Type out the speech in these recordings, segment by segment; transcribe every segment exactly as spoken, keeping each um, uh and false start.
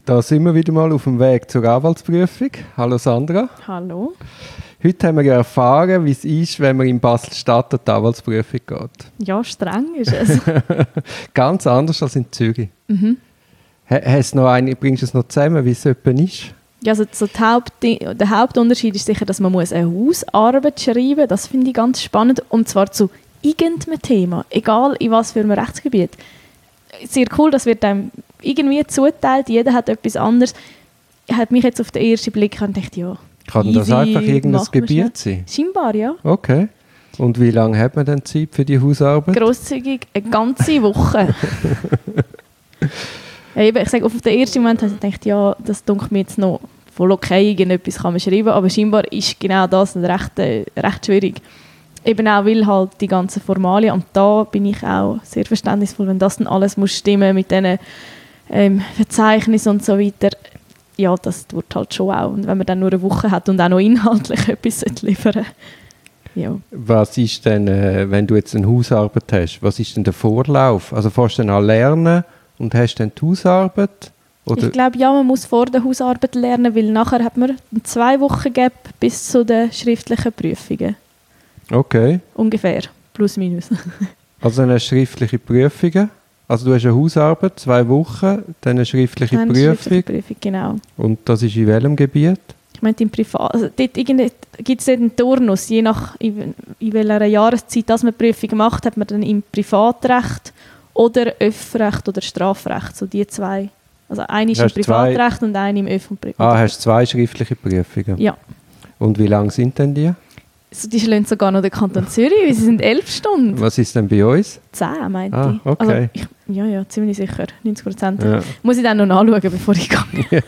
Da sind wir wieder mal auf dem Weg zur Anwaltsprüfung. Hallo Sandra. Hallo. Heute haben wir ja erfahren, wie es ist, wenn man in Basel-Stadt an die Anwaltsprüfung geht. Ja, streng ist es. Ganz anders als in Zürich. Mhm. Hast noch eine, bringst du es noch zusammen, wie es etwa ist? Ja, also so die Haupt, der Hauptunterschied ist sicher, dass man muss eine Hausarbeit schreiben muss. Das finde ich ganz spannend. Und zwar zu irgendeinem Thema, egal in was für einem Rechtsgebiet. Sehr cool, das wird einem irgendwie zuteilt. Jeder hat etwas anderes. Hat mich jetzt auf den ersten Blick gedacht, ja, kann easy, das einfach irgendein Gebiet sein? Scheinbar, ja. Okay. Und wie lange hat man denn Zeit für die Hausarbeit? Grosszügig, eine ganze Woche. Ja, eben, ich sage, auf den ersten Moment habe ich gedacht, ja, das dunkelt mir jetzt noch voll okay, irgendetwas kann man schreiben, aber scheinbar ist genau das recht, äh, recht schwierig. Eben auch, weil halt die ganzen Formalien, und da bin ich auch sehr verständnisvoll, wenn das dann alles muss stimmen mit diesen ähm, Verzeichnissen und so weiter. Ja, das tut halt schon auch. Und wenn man dann nur eine Woche hat und auch noch inhaltlich etwas liefern ja. Was ist denn, äh, wenn du jetzt eine Hausarbeit hast, was ist denn der Vorlauf? Also fährst du dann an lernen und hast dann die Hausarbeit? Oder? Ich glaube, ja, man muss vor der Hausarbeit lernen, weil nachher hat man zwei Wochen Gap bis zu den schriftlichen Prüfungen. Okay. Ungefähr, plus minus. Also dann hast du schriftliche Prüfungen. Also du hast eine Hausarbeit, zwei Wochen, dann eine schriftliche dann Prüfung. Schriftliche Prüfung, genau. Und das ist in welchem Gebiet? Ich meine, im Privat, also dort gibt es einen Turnus, je nach in, in welcher Jahreszeit dass man Prüfung macht, hat man dann im Privatrecht oder Öffrecht oder Strafrecht, so die zwei. Also eine ist im Privatrecht und eine im Öff- und Privatrecht. Ah, hast du zwei schriftliche Prüfungen? Ja. Und wie lang sind denn die? Also die schlagen sogar noch den Kanton Zürich, weil sie sind elf Stunden. Was ist denn bei uns? Zehn, meinte ah, ich. Okay. Also ich. Ja, ja, ziemlich sicher, neunzig Prozent. Ja. Muss ich dann noch nachschauen, bevor ich gehe.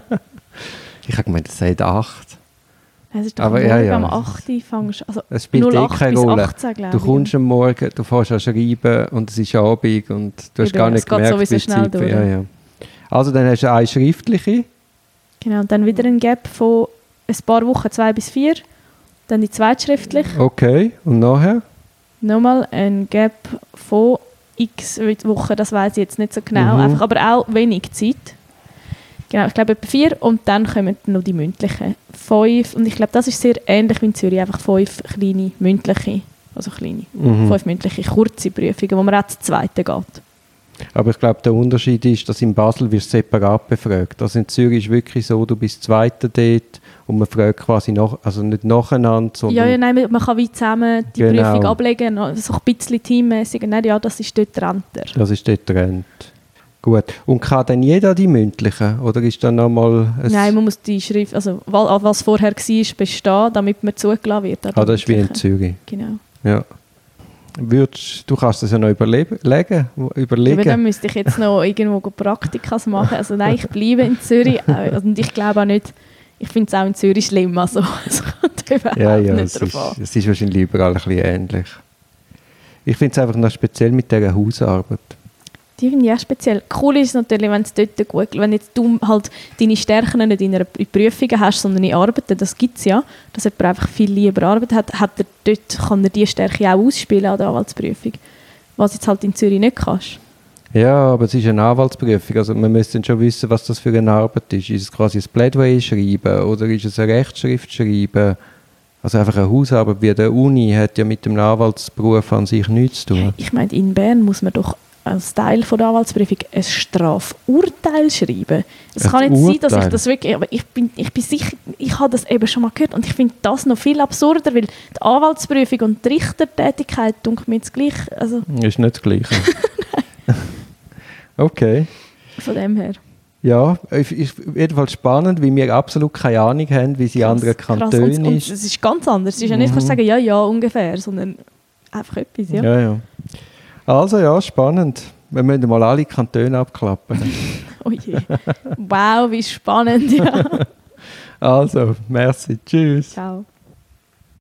Ich habe gemeint, es sind acht. Es ist doch Aber morgen ja, ja. am acht Uhr fängst also es spielt eh keine Rolle. achtzehn, du kommst am Morgen, du fährst an schreiben und es ist Abend und du hast Eben, gar nicht es geht gemerkt, sowieso wie schnell Zeit durch. Ja, ja. Also dann hast du eine schriftliche. Genau, und dann wieder ein Gap von ein paar Wochen, zwei bis vier. Dann die zweitschriftliche. Okay, und nachher? Nochmal ein Gap von x Wochen, das weiß ich jetzt nicht so genau, Mhm. einfach, aber auch wenig Zeit. Genau, ich glaube etwa vier und dann kommen noch die mündlichen. Fünf, und ich glaube, das ist sehr ähnlich wie in Zürich, einfach fünf kleine mündliche, also kleine, Mhm. fünf mündliche, kurze Prüfungen, wo man auch zur zweiten geht. Aber ich glaube, der Unterschied ist, dass in Basel wirst du separat befragt. Also in Zürich ist wirklich so, du bist Zweiter dort und man fragt quasi nach, also nicht nacheinander, sondern... Ja, ja, nein, man kann wie zusammen die Genau. Prüfung ablegen, so ein bisschen teammäßig. Nein, ja, das ist dort Renter. Das ist dort getrennt. Gut. Und kann dann jeder die mündlichen? Oder ist dann nochmal... Nein, man muss die Schrift, also was vorher war, bestehen, damit man zugelassen wird. Ah, das ist wie in Zürich. Genau. Ja. Würdest, du kannst das ja noch überlegen. überlegen. Aber dann müsste ich jetzt noch irgendwo Praktikas machen. Also nein, ich bleibe in Zürich. Und ich glaube auch nicht, ich finde es auch in Zürich schlimm. Also es kommt überhaupt ja, ja, nicht es drauf ist, an. es ist wahrscheinlich überall ein bisschen ähnlich. Ich finde es einfach noch speziell mit dieser Hausarbeit. Die finde ich auch speziell. Cool ist es natürlich, wenn es dort gut, wenn jetzt du halt deine Stärken nicht in einer Prüfung hast, sondern in Arbeiten, das gibt es ja, dass jemand einfach viel lieber Arbeit hat, hat er dort, kann er diese Stärke auch ausspielen an der Anwaltsprüfung, was jetzt halt in Zürich nicht kannst. Ja, aber es ist eine Anwaltsprüfung, also man müsste schon wissen, was das für eine Arbeit ist. Ist es quasi ein Plädoyer schreiben oder ist es eine Rechtsschrift schreiben? Also einfach eine Hausarbeit wie der Uni hat ja mit dem Anwaltsberuf an sich nichts zu tun. Ich meine, in Bern muss man doch als Teil von der Anwaltsprüfung ein Strafurteil schreiben. Es Ein kann nicht Urteil? sein, dass ich das wirklich, aber ich bin, ich bin sicher, ich habe das eben schon mal gehört und ich finde das noch viel absurder, weil die Anwaltsprüfung und die Richtertätigkeit dunkelt mir jetzt gleich, also Ist nicht das Gleiche. Okay. von dem her. Ja, es ist jedenfalls spannend, weil wir absolut keine Ahnung haben, wie es in Krass, anderen krass. Kantonen Und, und ist. es ist ganz anders. Es ist ja nicht, kannst du sagen, ja, ja, ungefähr, sondern einfach etwas, ja. Ja, ja. Also ja, spannend. Wir müssen mal alle Kantone abklappen. Oh je. Wow, wie spannend, ja. Also, merci. Tschüss. Ciao.